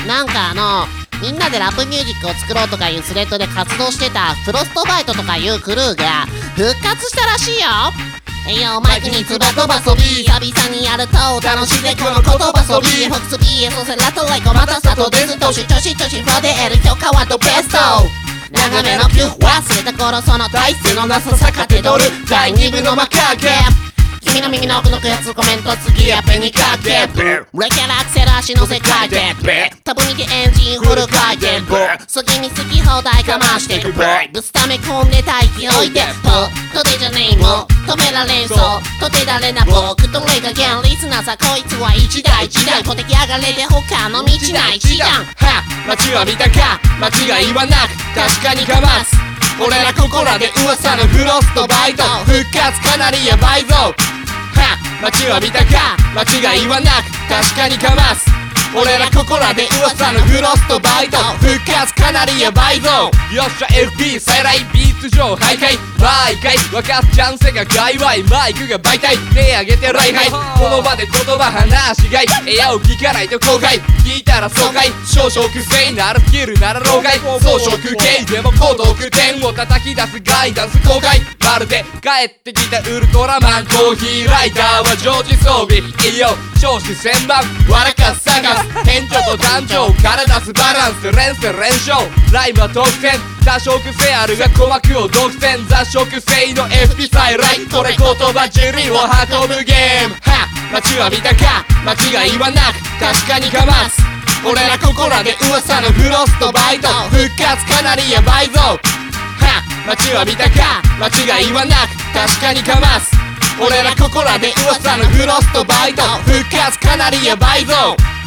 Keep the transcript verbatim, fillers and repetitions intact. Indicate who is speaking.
Speaker 1: なんかあのみんなでラップミュージックを作ろうとかいうスレッドで活動してたフロストバイトとかいうクルーが復活したらしいよ。えいよマイクにつば飛ばそび久々にやると楽しいぜこの言葉そび フォックスビーエス オセラトライコまたスタートですとしとしとしフロで得る評価はドベスト長めのキュー忘れた頃その体勢のなささかて取るだいに部の幕開け君の耳の奥のやつコメント次やペにかけレキャラアクセル足の世界でタブにてエンジンフル回転次に好き放題かましていくブス溜め込んで待機置いてほとてじゃねえもん止められんそうとてだれな僕とレが現リスナーさこいつは一台一台ポテキ上がれで他の道ない一段は街は見たか間違いはなく確かにかます俺らここらで噂のフロストバイト復活かなりヤバいぞは街は見たか間違いはなく確かにかます俺らここらで噂のフロストバイト復活かなりヤバいぞよっしゃ エフピー 再来ビーツ上徘徊毎回分かっちゃんせが界隈マイクが媒体手上げてライハイこの場で言葉話しがいエアを聞かないと後悔聞いたら爽快少々癖ならスキルなら老害装飾系でも高得点を叩き出すガイダンス公開まるで帰ってきたウルトラマンコーヒーライターは常時装備いいよ少子千万笑かす探す変女と男女から出すバランス連戦連勝ライブは特選多色性あるが鼓膜を独占雑食性の エフピー 再来これ言葉尻を運ぶゲームは街は見たか間違いはなく確かにかます俺らここらで噂のフロストバイト復活かなりヤバいぞは街は見たか間違いはなく確かにかます俺らここらで噂のフロストバイト復活かなりヤバいぞ